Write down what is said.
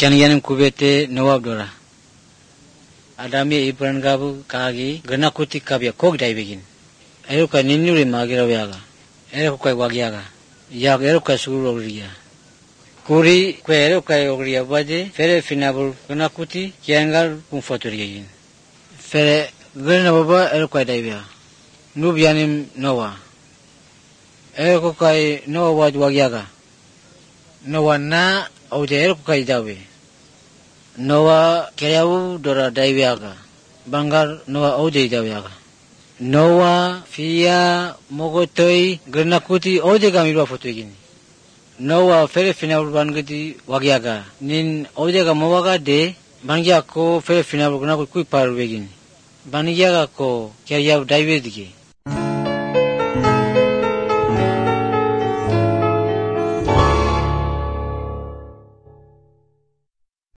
Kianiyanim kubete Noah dora. Adami Ibrahim gabu kagi ganakuti kabya kog dai begin. Eruka ninuri magira yaga. Eruka wagyaga. Yag eruka suru ogriya. Kuri kwe eruka ogriya bade fere finabul ganakuti kiangal kumfaturigin. Fere gana baba eruka dai bia. Nubianim Noah. Eruka Noah wagyaga. Noah na aude eruka dawe. Noah kayau dora daiwiaga. Bangar Noah aude dawiaga. Noah fia mogotoi gernakuti aude gamirwa fotoigini. Noah fere final bangati wagyaga. Nin aude ga mawaga de bangya ko fere final gernakuti kui parubegini. Bangya ko kayau daiwe dige.